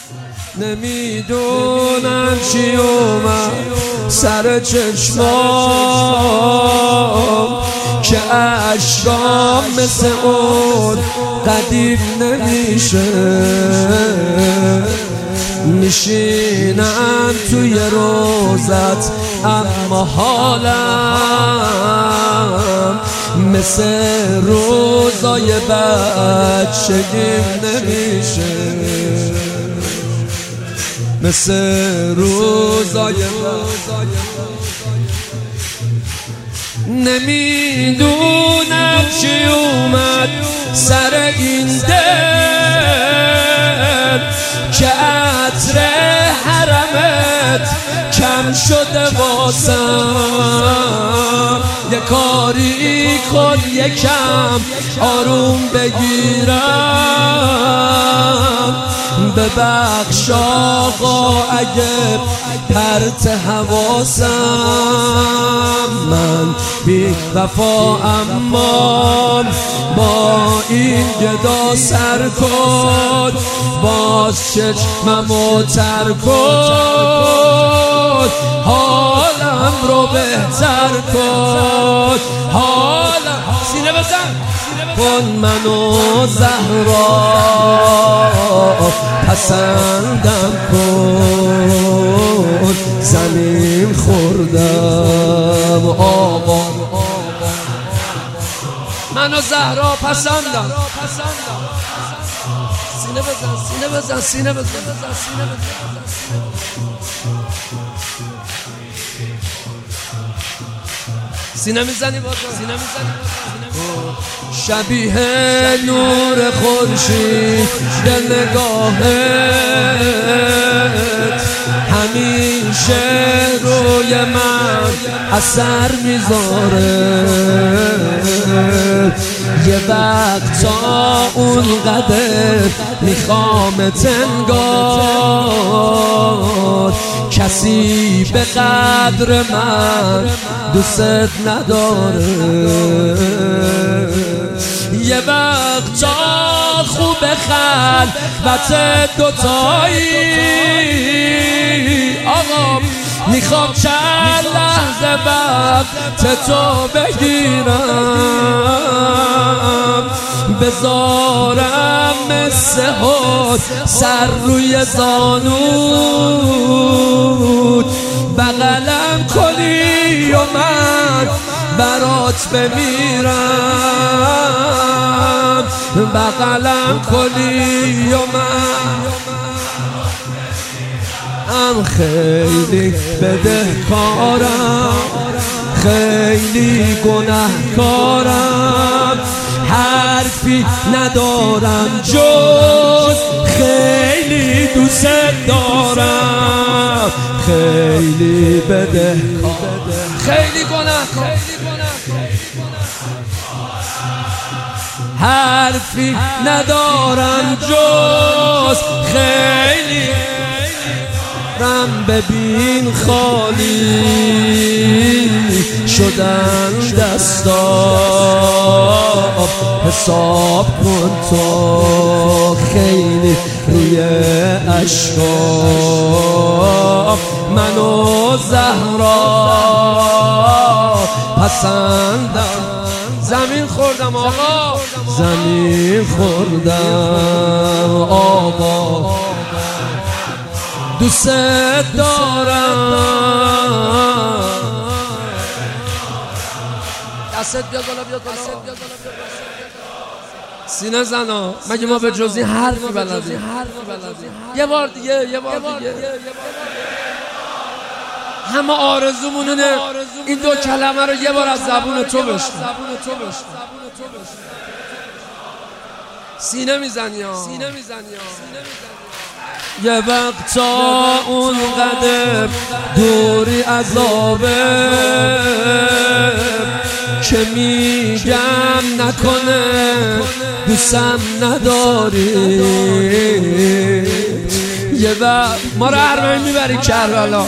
نمیدونم چی اومد سر چشمام که اشکام مثل اون قدیم نمیشه. میشینم توی روزت اما حالم مثل روزای بچگیم نمیشه، مثل روزای نمیدونم چی اومد سر این دل که عطر حرمت کم شده واسم. یه کاری کن یکم آروم بگیرم، ببخش آقا اگه پرت حواسم. من بی وفا اما با این گدا سر کن، باز چشممو تر کن، حالم رو بهتر کن، حالم سینه بزن کن منو زهرا، پسندم کن، زمین خوردم آقا، منو زهرا پسندم. سینه بزن سینه بزن سینه بزن سینه بزن. سینه میزنی با سینه میزنی شبیه نور خورشید نگاهت همیشه روی من اثر میذاره. یه وقت تا اون قدر میخوامت انگار کسی به قدر من دوست نداره. یه وقت تا خوب خلوت دوتایی آقا میخوام چند لحظه وقت تو بگیرم، بذارم مثل حد سر روی زانود، بغلم کنی و من برات بمیرم، بغلم کنی و من خیلی بدهکارم، خیلی گناهکارم، حرفی ندارم جز خیلی دوست دارم، خیلی بدهکارم، خیلی گناهکارم، حرفی ندارم جز خیلی ببین خالی شدن دستا، حساب کن تو خیلی روی اشکا، منو زهرا پسندم. زمین خوردم آقا، زمین خوردم آقا، دوست دارم. دستت بیاد بالا، بیاد بالا، سینه زنا. مگه ما به جز این حرفی بلدیم؟ یه بار دیگه، یه بار دیگه. همه آرزومون اینه این دو کلمه رو یه بار از زبون تو بشنویم. سینه میزنی ها، سینه میزنی ها. یه وقت تا اون قدر دوری عذابه که میگم نکنه دوستم نداری. یه وقت ما رو هر میبری کربلا،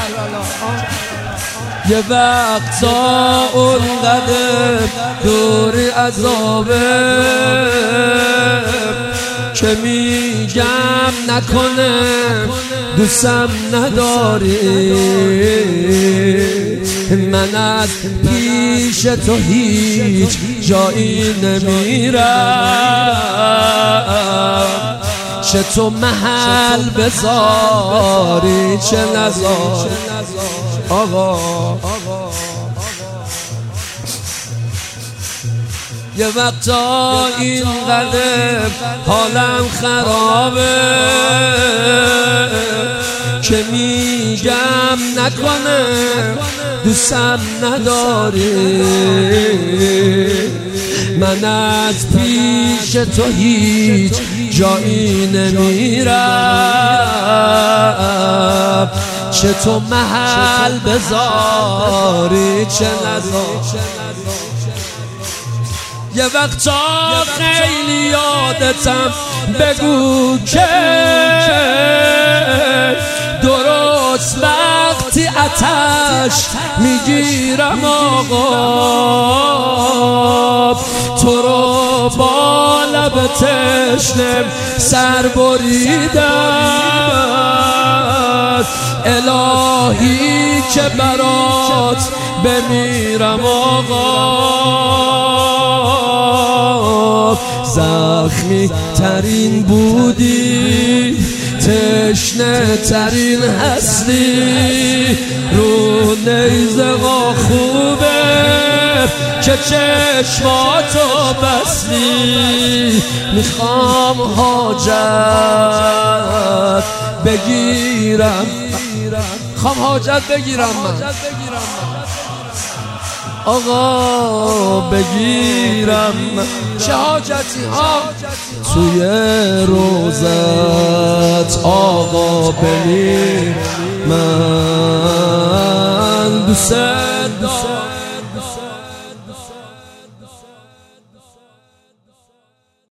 یه وقت تا اون قدر دوری عذابه که میگم نکنه دوستم نداری. من از پیش تو هیچ جایی نمیرم، چه تو محل بذاری چه نذار. آقا یه وقتا این قدر حالم خرابه که میگم نکنه دوستم نداری. من از پیش تو هیچ جایی نمیرم، چه تو محل بذاری چه نذار. یه وقتا خیلی یادتم بگو که درست وقتی آتش میگیرم آقا، تو رو با لب تشنم سر بریدم. الهی که برات بمیرم آقا، زخمی ترین بودی تشنه ترین هستی، رو نیزه خوبه که چشماتو بستی. میخوام حاجت بگیرم، میخوام حاجت بگیرم من آقا بگیرم. چه حاجتی ها توی روزت آقا بمیر، من دوست دارم.